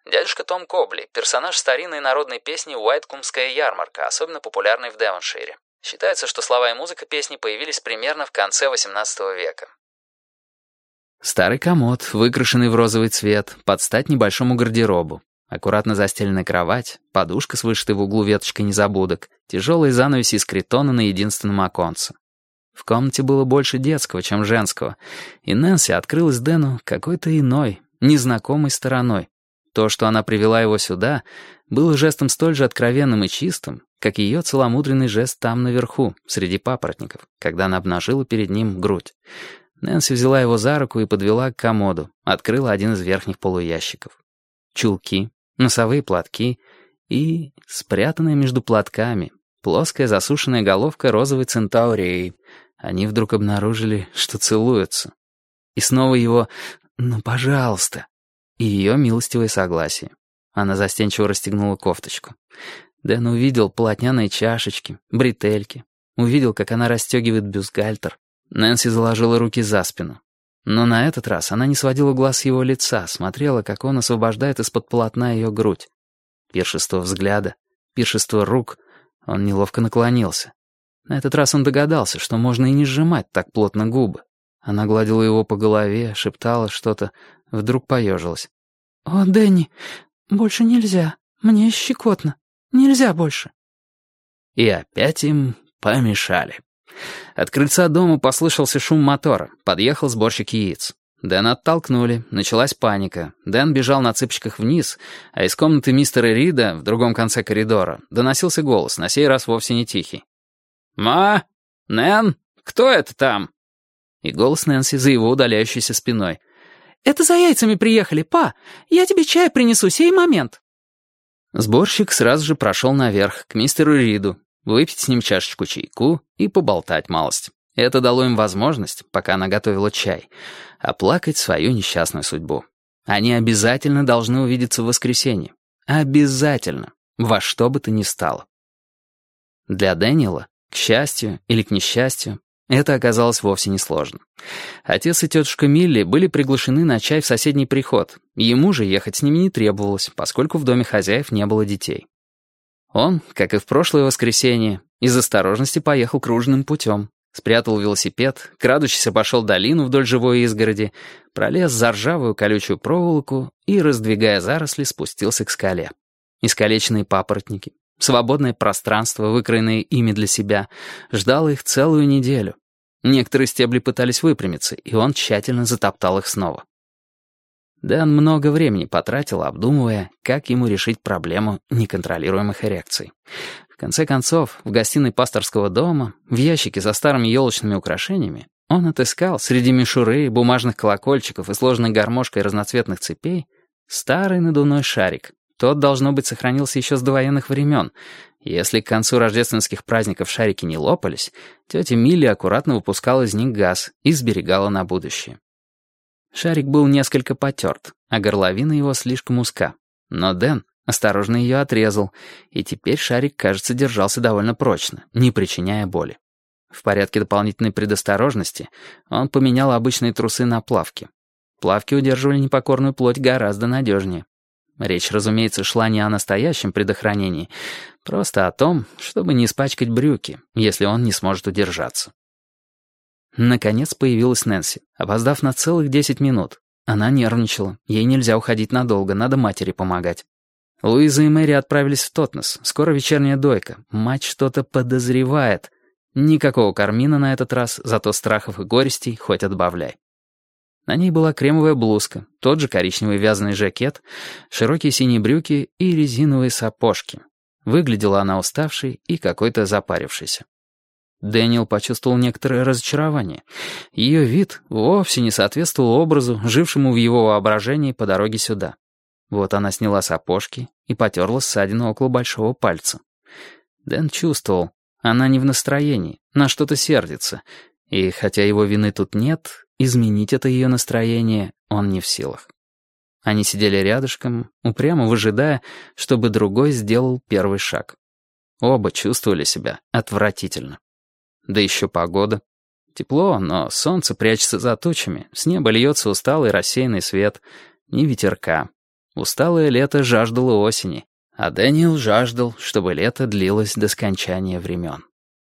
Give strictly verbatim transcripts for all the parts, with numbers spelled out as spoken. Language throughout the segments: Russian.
Дядюшка Том Кобли, персонаж старинной народной песни «Уайткумская ярмарка», особенно популярной в Девоншире. Считается, что слова и музыка песни появились примерно в конце восемнадцатого века. Старый комод, выкрашенный в розовый цвет, под стать небольшому гардеробу. Аккуратно застеленная кровать, подушка с вышитой в углу веточкой незабудок, тяжелые занавеси из критона на единственном оконце. В комнате было больше детского, чем женского, и Нэнси открылась Дэну какой-то иной, незнакомой стороной. То, что она привела его сюда, было жестом столь же откровенным и чистым, как ее целомудренный жест там наверху, среди папоротников, когда она обнажила перед ним грудь. Нэнси взяла его за руку и подвела к комоду, открыла один из верхних полуящиков. Чулки, носовые платки и, спрятанная между платками, плоская засушенная головка розовой центаурии. Они вдруг обнаружили, что целуются. И снова его «ну, пожалуйста», и ее милостивое согласие. Она застенчиво расстегнула кофточку. Дэн увидел полотняные чашечки, бретельки, увидел, как она расстегивает бюстгальтер. Нэнси заложила руки за спину. Но на этот раз она не сводила глаз с его лица, смотрела, как он освобождает из-под полотна ее грудь. Пиршество взгляда, пиршество рук. Он неловко наклонился. На этот раз он догадался, что можно и не сжимать так плотно губы. Она гладила его по голове, шептала что-то, вдруг поежилась. «О, Дэнни, больше нельзя. Мне щекотно. Нельзя больше». И опять им помешали. От крыльца дома послышался шум мотора. Подъехал сборщик яиц. Дэна оттолкнули. Началась паника. Дэн бежал на цыпочках вниз, а из комнаты мистера Рида в другом конце коридора доносился голос, на сей раз вовсе не тихий. «Ма? Нэн? Кто это там?» И голос Нэнси за его удаляющейся спиной. «Это за яйцами приехали, па! Я тебе чай принесу сей момент!» Сборщик сразу же прошел наверх, к мистеру Риду, выпить с ним чашечку чайку и поболтать малость. Это дало им возможность, пока она готовила чай, оплакать свою несчастную судьбу. Они обязательно должны увидеться в воскресенье. Обязательно. Во что бы то ни стало. Для Дэниела, к счастью или к несчастью, это оказалось вовсе не сложно. Отец и тетушка Милли были приглашены на чай в соседний приход. Ему же ехать с ними не требовалось, поскольку в доме хозяев не было детей. Он, как и в прошлое воскресенье, из осторожности поехал кружным путем. Спрятал велосипед, крадучись обошел долину вдоль живой изгороди, пролез за ржавую колючую проволоку и, раздвигая заросли, спустился к скале. Искалеченные папоротники, свободное пространство, выкроенное ими для себя, ждало их целую неделю. Некоторые стебли пытались выпрямиться, и он тщательно затоптал их снова. Дэн много времени потратил, обдумывая, как ему решить проблему неконтролируемых эрекций. В конце концов, в гостиной пасторского дома, в ящике со старыми елочными украшениями, он отыскал среди мишуры, бумажных колокольчиков и сложной гармошкой разноцветных цепей старый надувной шарик. Тот, должно быть, сохранился еще с довоенных времен. Если к концу рождественских праздников шарики не лопались, тетя Милли аккуратно выпускала из них газ и сберегала на будущее. Шарик был несколько потерт, а горловина его слишком узка. Но Дэн осторожно ее отрезал, и теперь шарик, кажется, держался довольно прочно, не причиняя боли. В порядке дополнительной предосторожности он поменял обычные трусы на плавки. Плавки удерживали непокорную плоть гораздо надежнее. Речь, разумеется, шла не о настоящем предохранении, просто о том, чтобы не испачкать брюки, если он не сможет удержаться. Наконец появилась Нэнси, опоздав на целых десять минут. Она нервничала, ей нельзя уходить надолго, надо матери помогать. Луиза и Мэри отправились в Тотнес, скоро вечерняя дойка. Мать что-то подозревает. Никакого кармина на этот раз, зато страхов и горестей хоть отбавляй. На ней была кремовая блузка, тот же коричневый вязаный жакет, широкие синие брюки и резиновые сапожки. Выглядела она уставшей и какой-то запарившейся. Дэниел почувствовал некоторое разочарование. Ее вид вовсе не соответствовал образу, жившему в его воображении по дороге сюда. Вот она сняла сапожки и потерла ссадину около большого пальца. Дэн чувствовал, она не в настроении, на что-то сердится, и хотя его вины тут нет, изменить это ее настроение он не в силах. Они сидели рядышком, упрямо выжидая, чтобы другой сделал первый шаг. Оба чувствовали себя отвратительно. Да еще погода. Тепло, но солнце прячется за тучами, с неба льется усталый рассеянный свет, ни ветерка. Усталое лето жаждало осени, а Дэниел жаждал, чтобы лето длилось до скончания времен.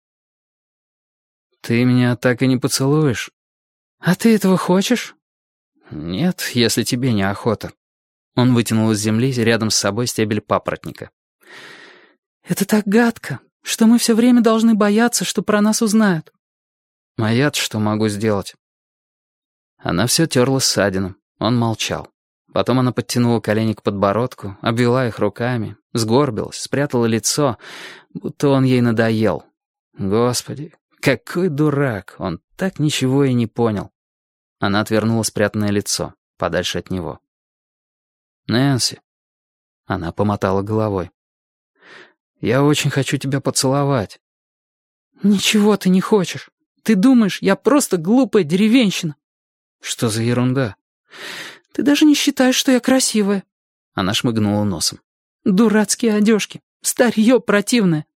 «Ты меня так и не поцелуешь?» «А ты этого хочешь?» «Нет, если тебе неохота». Он вытянул из земли рядом с собой стебель папоротника. «Это так гадко, что мы все время должны бояться, что про нас узнают». «А я-то что могу сделать?» Она все терла ссадину. Он молчал. Потом она подтянула колени к подбородку, обвела их руками, сгорбилась, спрятала лицо, будто он ей надоел. Господи, какой дурак, он так ничего и не понял. Она отвернула спрятанное лицо, подальше от него. «Нэнси». Она помотала головой. «Я очень хочу тебя поцеловать». «Ничего ты не хочешь. Ты думаешь, я просто глупая деревенщина». «Что за ерунда?» «Ты даже не считаешь, что я красивая». Она шмыгнула носом. «Дурацкие одежки, старье противное.